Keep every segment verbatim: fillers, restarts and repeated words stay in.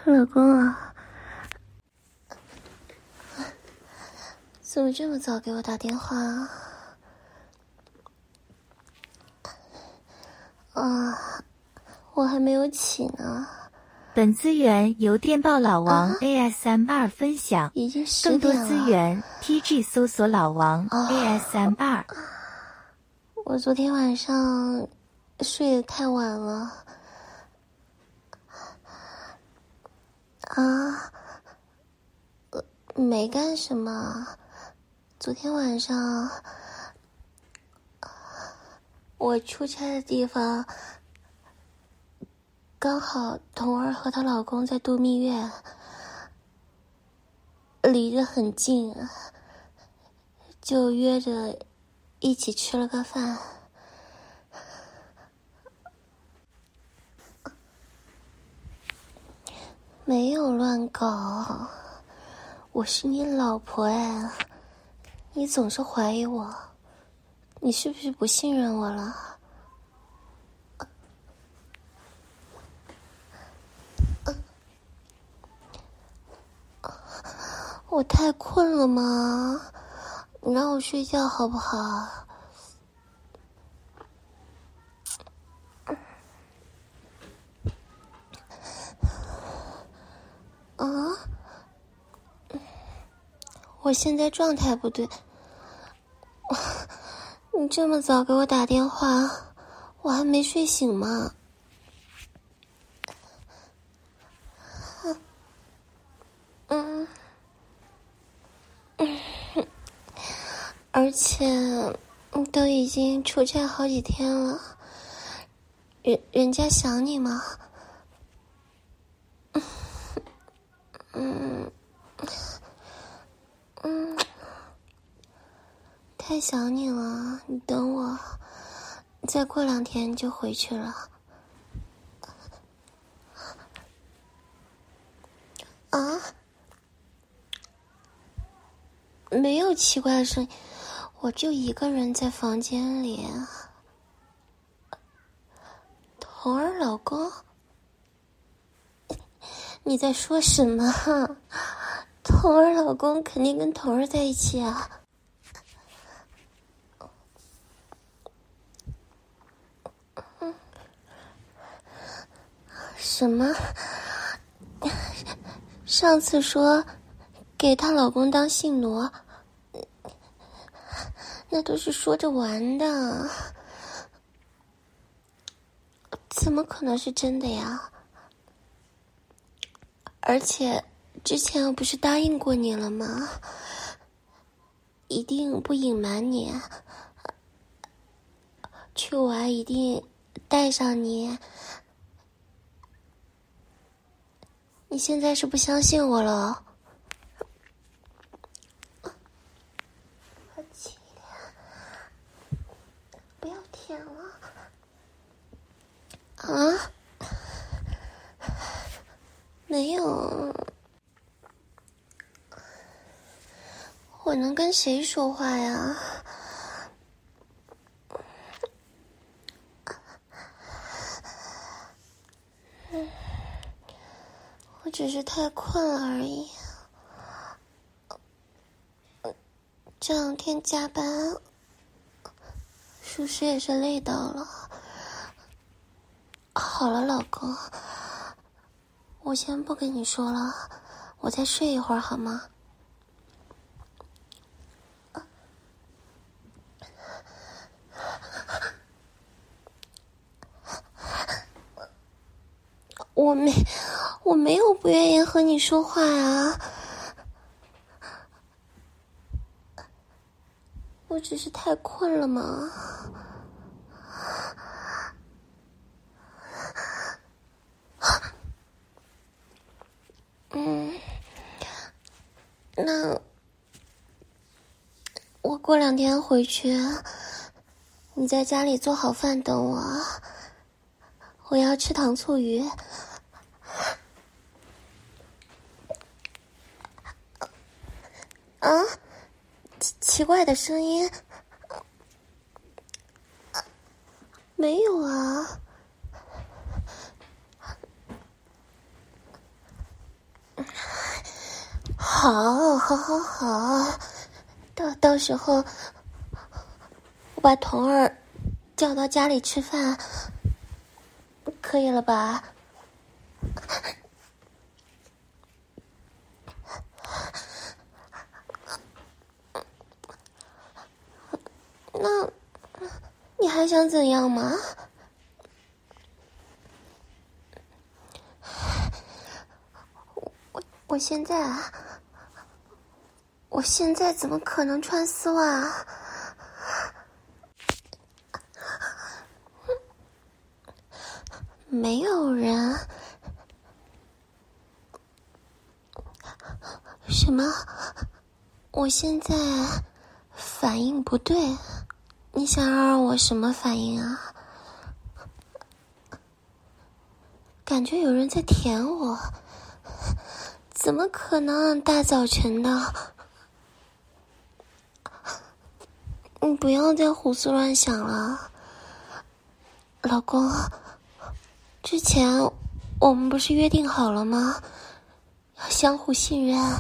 老公啊，怎么这么早给我打电话啊？啊，我还没有起呢。 本资源由电报老王 A S M R 分享， 已经十更点了。 多资源 T G 搜索老王 A S M R。 我昨天晚上睡得太晚了。啊，没干什么。昨天晚上我出差的地方刚好童儿和她老公在度蜜月，离得很近，就约着一起吃了个饭。没有乱搞，我是你老婆哎，你总是怀疑我，你是不是不信任我了？我太困了吗？你让我睡觉好不好？啊？我现在状态不对。你这么早给我打电话，我还没睡醒吗？嗯，嗯，而且都已经出差好几天了，人人家想你吗？嗯嗯，太想你了，你等我，再过两天就回去了。啊？没有奇怪的声音，我就一个人在房间里。童儿老公，你在说什么？童儿老公肯定跟童儿在一起啊。什么？上次说给她老公当性奴，那都是说着玩的，怎么可能是真的呀？而且之前我不是答应过你了吗？一定不隐瞒你，去玩一定带上你。你现在是不相信我了？快起来，不要舔了。啊？没有，我能跟谁说话呀？嗯，我只是太困了而已。这两天加班，属实也是累到了。好了，老公，我先不跟你说了，我再睡一会儿好吗？我没，我没有不愿意和你说话啊，我只是太困了嘛。嗯，那我过两天回去，你在家里做好饭等我，我要吃糖醋鱼。啊，奇奇怪的声音，没有啊。 好，好，好，好，到到时候我把童儿叫到家里吃饭，可以了吧？那你还想怎样吗？我我现在啊，我现在怎么可能穿丝袜？没有人。什么？我现在反应不对，你想让我什么反应啊？感觉有人在舔我，怎么可能？大早晨的，你不要再胡思乱想了，老公。之前我们不是约定好了吗？要相互信任。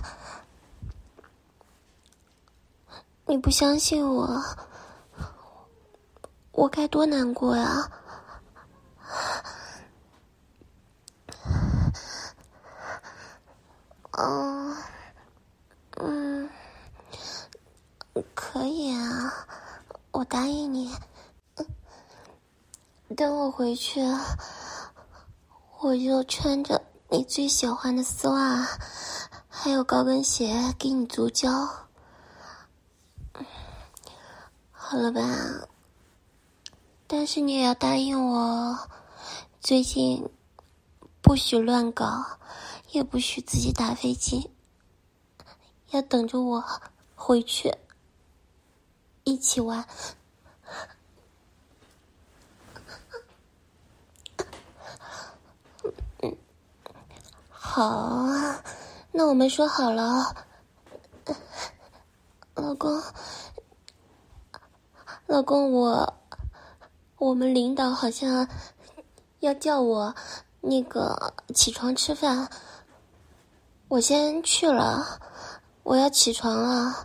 你不相信我，我该多难过呀！嗯嗯，可以啊，我答应你。等我回去，我就穿着你最喜欢的丝袜，还有高跟鞋给你足交。好了吧？但是你也要答应我，最近不许乱搞，也不许自己打飞机，要等着我回去一起玩。好啊，那我们说好了。老公，老公，我我们领导好像要叫我那个起床吃饭，我先去了，我要起床了。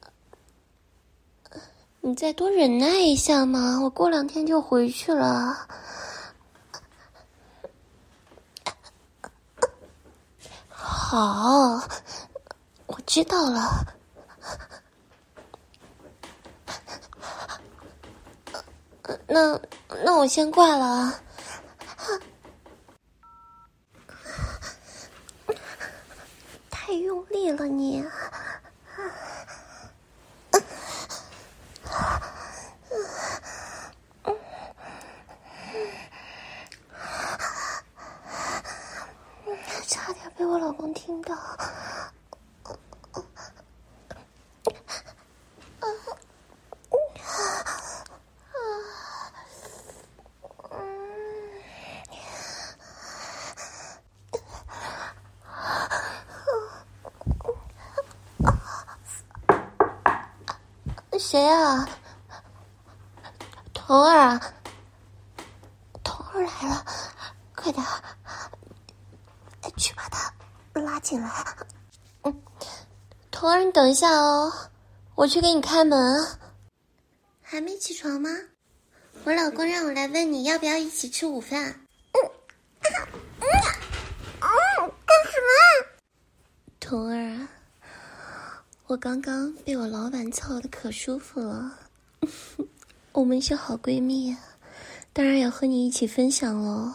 你再多忍耐一下嘛，我过两天就回去了。好，我知道了。那那我先挂了啊。太用力了你。差点被我老公听到。谁啊？童儿啊，童儿来了，快点去把他拉进来。嗯，童儿，你等一下哦，我去给你开门。还没起床吗？我老公让我来问你要不要一起吃午饭。嗯嗯嗯，干什么？童儿，我刚刚被我老板操得可舒服了。我们是好闺蜜，当然要和你一起分享咯。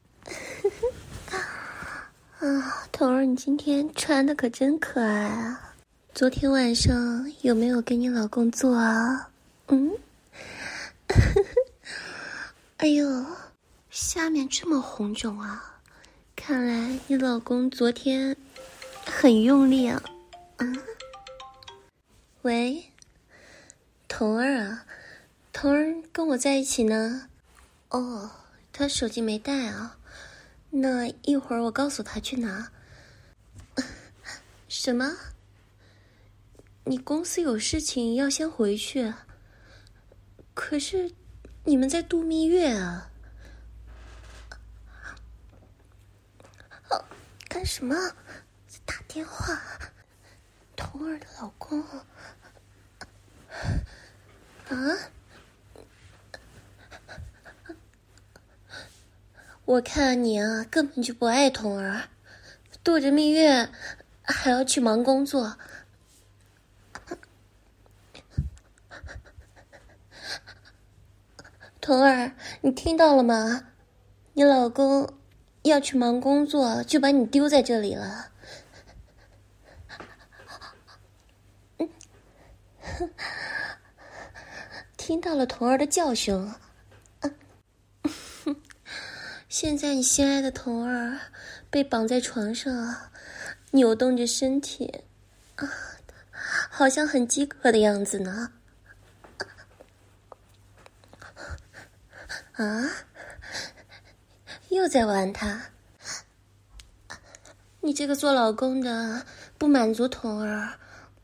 啊，童儿，你今天穿的可真可爱啊！昨天晚上有没有跟你老公做啊？嗯？哎呦，下面这么红肿啊！看来你老公昨天很用力啊。嗯？喂，童儿啊，童儿跟我在一起呢。哦，他手机没带啊，那一会儿我告诉他去拿。什么？你公司有事情要先回去？可是你们在度蜜月啊。哦，干什么？打电话。 童儿的老公啊？我看你啊，根本就不爱童儿，度着蜜月还要去忙工作。童儿，你听到了吗？你老公要去忙工作，就把你丢在这里了。听到了童儿的叫声。现在你心爱的童儿被绑在床上，扭动着身体，啊，好像很饥渴的样子呢。啊，又在玩他。你这个做老公的不满足童儿。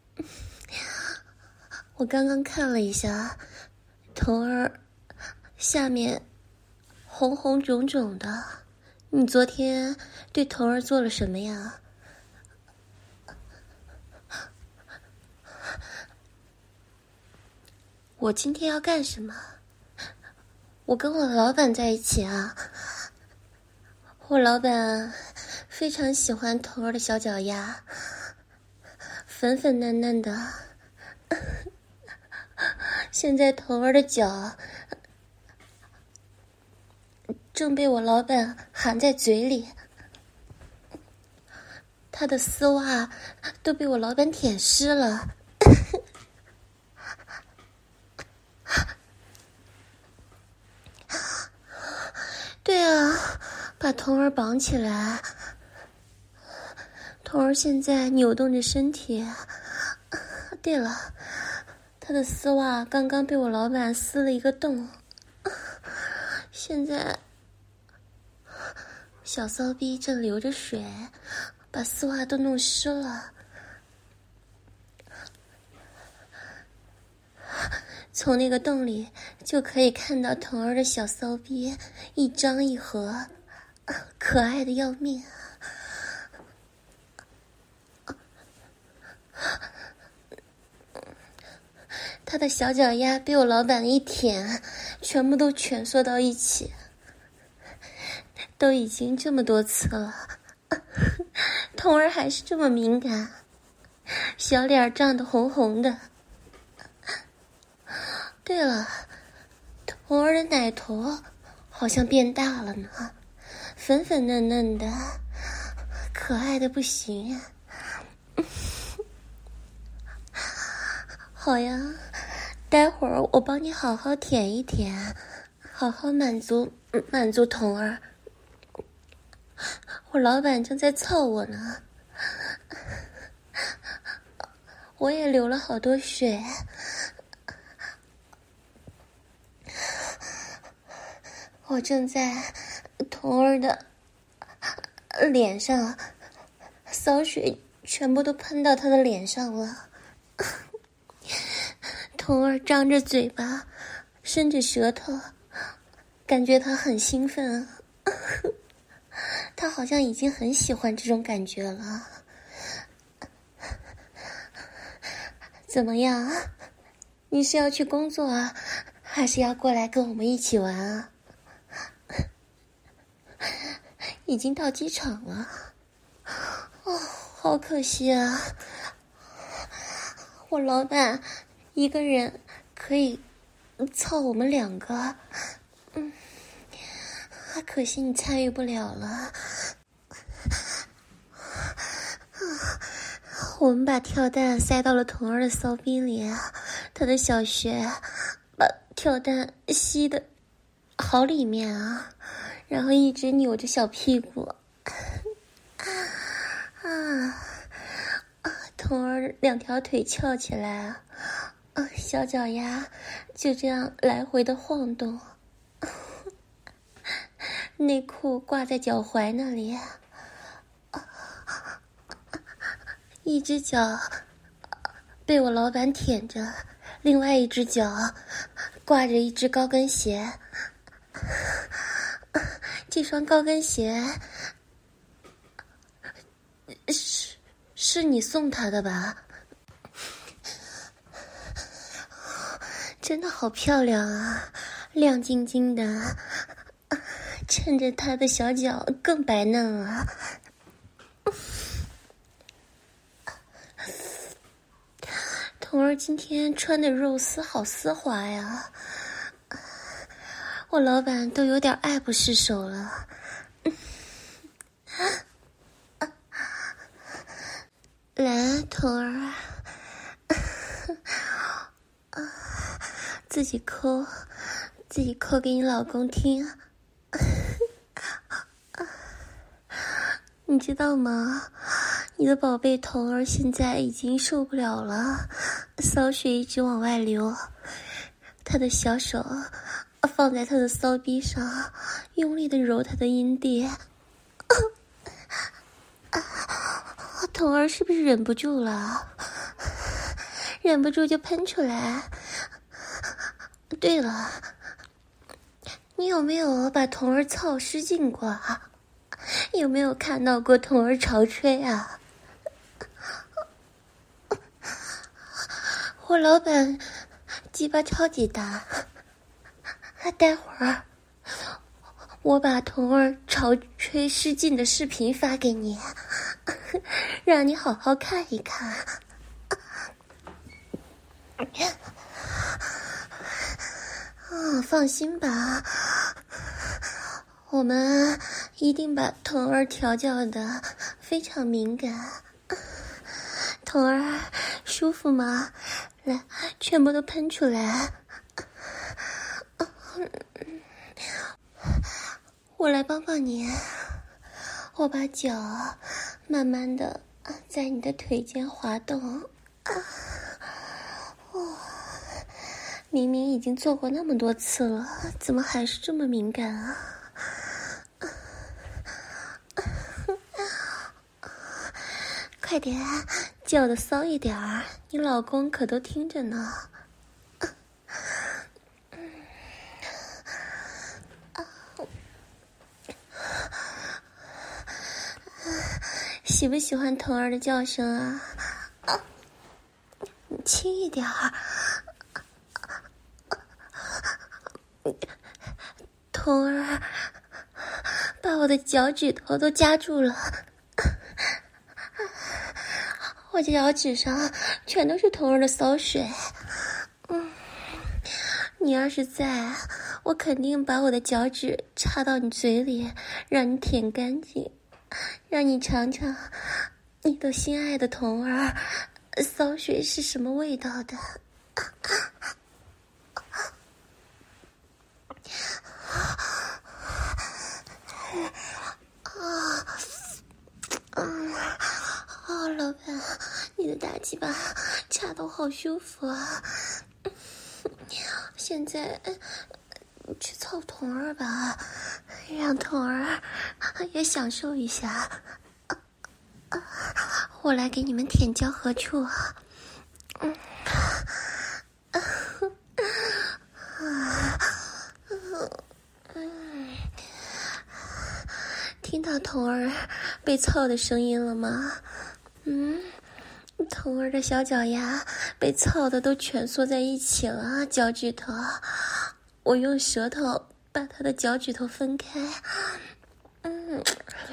我刚刚看了一下，童儿下面红红肿肿的，你昨天对童儿做了什么呀？我今天要干什么？我跟我老板在一起啊，我老板非常喜欢童儿的小脚丫，粉粉嫩嫩的。现在童儿的脚正被我老板含在嘴里，他的丝袜都被我老板舔湿了。对啊，把童儿绑起来。童儿现在扭动着身体。对了，他的丝袜刚刚被我老板撕了一个洞，现在小骚逼正流着水，把丝袜都弄湿了。从那个洞里就可以看到童儿的小骚逼一张一合，可爱的要命。他的小脚丫被我老板一舔，全部都蜷缩到一起。都已经这么多次了，童儿还是这么敏感，小脸涨得红红的。对了，童儿的奶头好像变大了呢，粉粉嫩嫩的，可爱的不行。好呀，待会儿我帮你好好舔一舔，好好满足满足童儿。我老板正在凑我呢，我也流了好多水。我正在童儿的脸上，骚水全部都喷到他的脸上了。童儿张着嘴巴，伸着舌头，感觉他很兴奋。他好像已经很喜欢这种感觉了。怎么样？你是要去工作啊，还是要过来跟我们一起玩啊？已经到机场了。哦，好可惜啊！我老板一个人可以凑我们两个，嗯，可惜你参与不了了。我们把跳蛋塞到了童儿的骚逼里，他的小穴把跳蛋吸得好里面啊，然后一直扭着小屁股。啊啊！童儿两条腿翘起来，啊，小脚丫就这样来回的晃动，内裤挂在脚踝那里，一只脚被我老板舔着，另外一只脚挂着一只高跟鞋。这双高跟鞋是是你送他的吧？ 真的好漂亮啊，亮晶晶的，衬着她的小脚更白嫩了。童儿今天穿的肉丝好丝滑呀，我老板都有点爱不释手了。来，童儿，自己抠，自己抠给你老公听。你知道吗？你的宝贝童儿现在已经受不了了，骚水一直往外流，他的小手放在他的骚逼上，用力的揉他的阴蒂。童儿是不是忍不住了？忍不住就喷出来。对了，你有没有把童儿操失禁过啊？有没有看到过童儿潮吹啊？我老板鸡巴超级大，待会儿我把童儿潮吹失禁的视频发给你，让你好好看一看。哦，放心吧，我们一定把童儿调教的非常敏感。童儿舒服吗？来，全部都喷出来。我来帮帮你，我把脚慢慢的在你的腿间滑动。哦，明明已经做过那么多次了，怎么还是这么敏感啊？快点，叫的骚一点儿，你老公可都听着呢。喜不喜欢童儿的叫声啊？啊，你轻一点儿。童儿把我的脚趾头都夹住了，我脚趾上全都是童儿的骚水。嗯，你要是在，我肯定把我的脚趾插到你嘴里，让你舔干净，让你尝尝你的心爱的童儿骚水是什么味道的。啊，嗯，哦，老板，你的大鸡巴插得好舒服啊！现在去操童儿吧，让童儿也享受一下。我来给你们舔交合处。嗯，听到童儿被操的声音了吗？嗯，童儿的小脚丫被操的都蜷缩在一起了，脚趾头，我用舌头把他的脚趾头分开。嗯，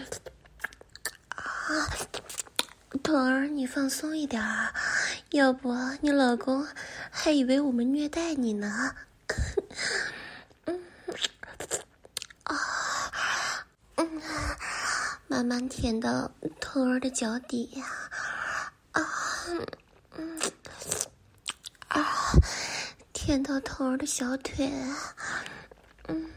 啊，童儿你放松一点儿，要不你老公还以为我们虐待你呢。嗯，啊，嗯，慢慢舔到童儿的脚底，啊，嗯，啊，舔到童儿的小腿，嗯，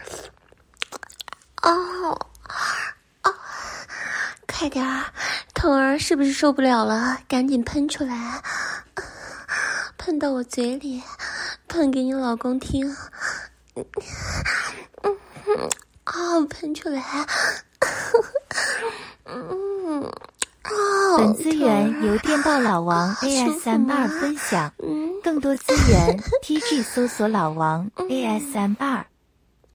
哦，哦，快点儿，童儿是不是受不了了？赶紧喷出来，喷到我嘴里，喷给你老公听。嗯嗯，哦，喷出来。嗯，哦， 本资源由电报老王 A S 三八二分享，更多资源 T G 搜索老王 A S 三八二。